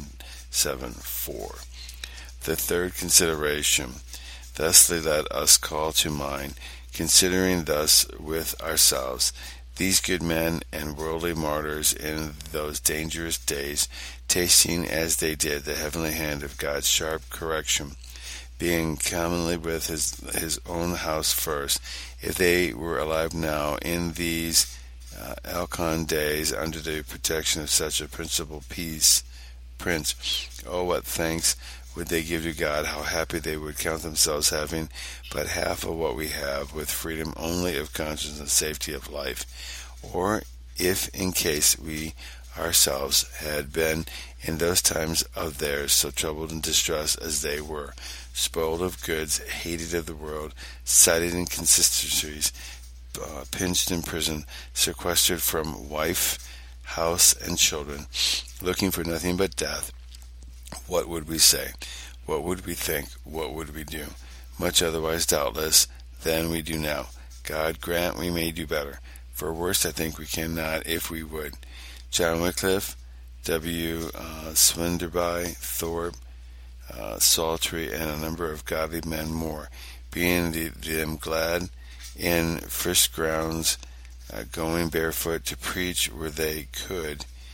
774. The third consideration, thusly let us call to mind, considering thus with ourselves, these good men and worldly martyrs in those dangerous days, tasting as they did the heavenly hand of God's sharp correction, being commonly with his own house first, if they were alive now in these Alcon days under the protection of such a principal prince, oh, what thanks would they give to God, how happy they would count themselves having but half of what we have, with freedom only of conscience and safety of life. Or if in case we ourselves had been in those times of theirs so troubled and distressed as they were, spoiled of goods, hated of the world, cited inconsistencies, pinched in prison, sequestered from wife, house, and children, looking for nothing but death, what would we say? What would we think? What would we do? Much otherwise, doubtless, than we do now. God grant we may do better. For worse, I think we cannot if we would. John Wycliffe, W. Swinderby, Thorpe, Saltry, and a number of godly men more, being them glad in frisk grounds, going barefoot to preach where they could,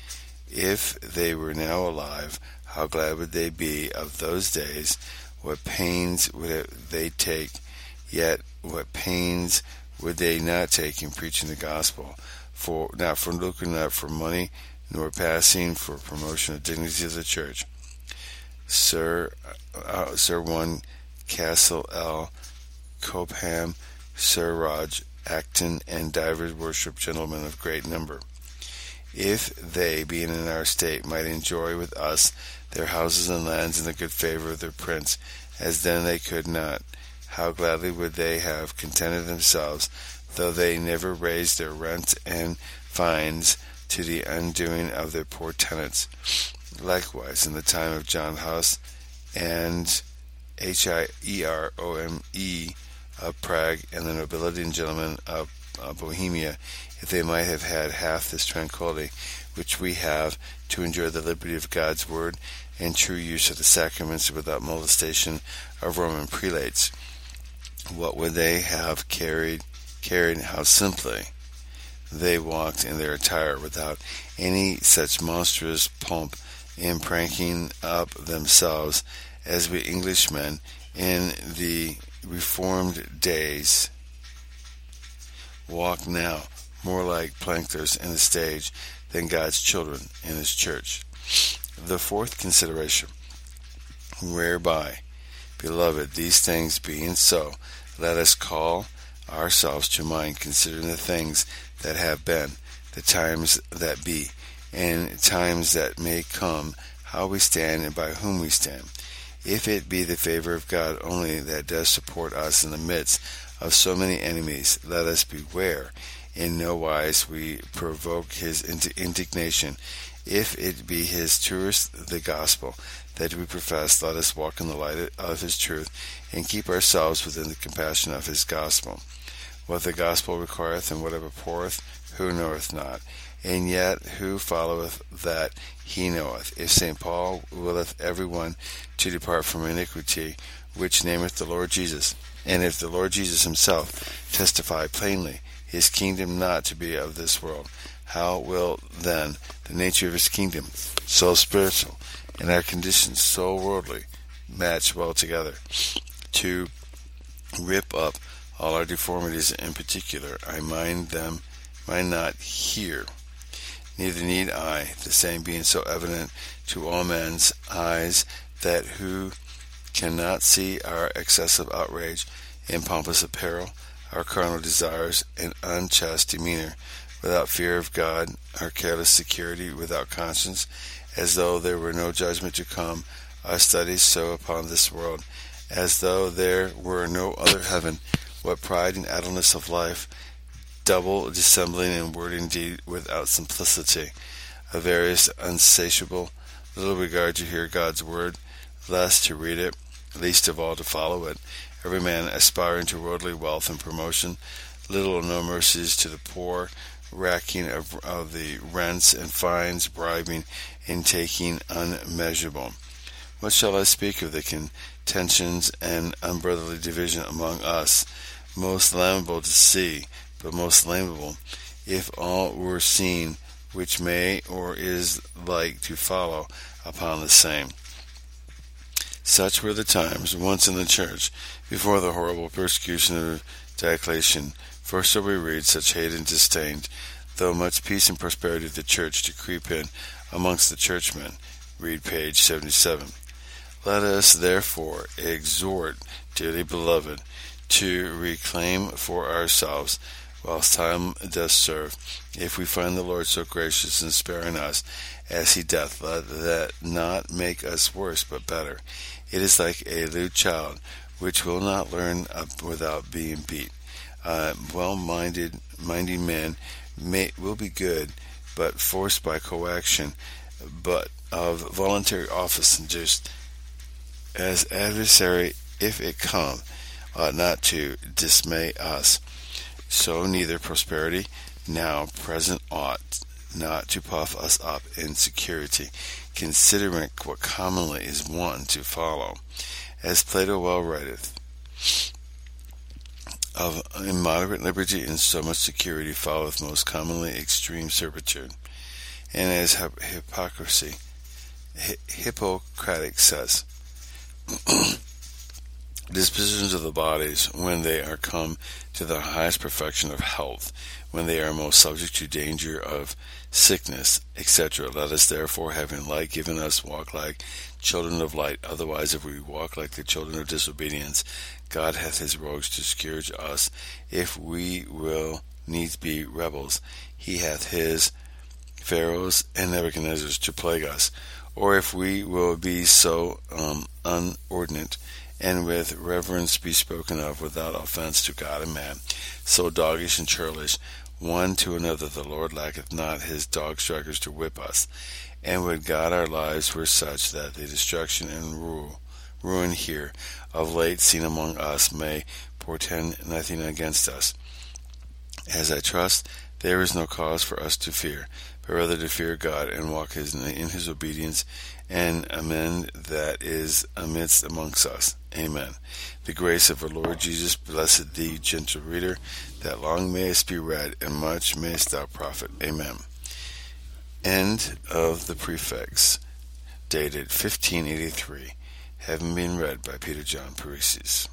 If they were now alive, how glad would they be of those days? What pains would they take, yet what pains would they not take in preaching the gospel, for not for lucre, not for money, nor passing for promotion of dignity of the church. Sir 1 Castle L. Cobham, Sir Rog Acton, and divers worship gentlemen of great number. If they, being in our state, might enjoy with us their houses and lands in the good favor of their prince, as then they could not, how gladly would they have contented themselves, though they never raised their rents and fines to the undoing of their poor tenants. Likewise, in the time of John Huss and Hierome of Prague, and the nobility and gentlemen of Bohemia, if they might have had half this tranquility which we have, to enjoy the liberty of God's word and true use of the sacraments without molestation of Roman prelates, what would they have carried how simply they walked in their attire, without any such monstrous pomp, in pranking up themselves as we Englishmen in the reformed days walk now, more like plankers in the stage than God's children in his church. The fourth consideration, whereby, beloved, these things being so, let us call ourselves to mind, considering the things that have been, the times that be, and times that may come, how we stand and by whom we stand. If it be the favor of God only that does support us in the midst of so many enemies, let us beware in no wise we provoke his indignation. If it be his truest, the gospel that we profess, let us walk in the light of his truth, and keep ourselves within the compassion of his gospel. What the gospel requireth, and what it abhorreth, who knoweth not? And yet who followeth that he knoweth? If St. Paul willeth every one to depart from iniquity, which nameth the Lord Jesus, and if the Lord Jesus himself testify plainly his kingdom not to be of this world, how will then the nature of his kingdom, so spiritual, and our conditions so worldly, match well together? To rip up all our deformities in particular, I mind not here, neither need I, the same being so evident to all men's eyes, that who cannot see our excessive outrage in pompous apparel, our carnal desires and unchaste demeanor, without fear of God, our careless security without conscience, as though there were no judgment to come, our studies so upon this world, as though there were no other heaven, what pride and idleness of life, double dissembling in word and deed without simplicity, a various unsatiable, little regard to hear God's word, less to read it, least of all to follow it, every man aspiring to worldly wealth and promotion, little or no mercies to the poor, racking of the rents and fines, bribing and taking unmeasurable. What shall I speak of the contentions and unbrotherly division among us, most lamentable to see, but most lamentable, if all were seen, which may or is like to follow upon the same. Such were the times once in the church, before the horrible persecution of Diocletian. For so we read, such hate and disdain, though much peace and prosperity of the church to creep in amongst the churchmen. Read page 77. Let us therefore exhort, dearly beloved, to reclaim for ourselves, whilst time does serve, if we find the Lord so gracious in sparing us as he doth, let that not make us worse but better. It is like a lewd child, which will not learn without being beat. Well-minded men will be good, but forced by coaction, but of voluntary office induced, as adversary, if it come, ought not to dismay us. So neither prosperity now present ought not to puff us up in security, considering what commonly is wanton to follow. As Plato well writeth, of immoderate liberty and so much security followeth most commonly extreme servitude. and as Hippocrates says, dispositions of the bodies when they are come to the highest perfection of health, when they are most subject to danger of sickness, etc. Let us therefore, having light given us, walk like children of light. Otherwise, if we walk like the children of disobedience, God hath his rogues to scourge us. If we will needs be rebels, he hath his Pharaohs and Nebuchadnezzars to plague us. Or if we will be so unordinate, and with reverence be spoken of, without offense to God and man, so doggish and churlish one to another, the Lord lacketh not his dog strikers to whip us. And would God our lives were such that the destruction and ruin here of late seen among us may portend nothing against us. As I trust, there is no cause for us to fear, but rather to fear God and walk in his obedience, and amend that is amidst amongst us. Amen. The grace of our Lord Jesus bless thee, gentle reader, that long mayest be read, and much mayest thou profit. Amen. End of the prefix, dated 1583, having been read by Peter John Paresis.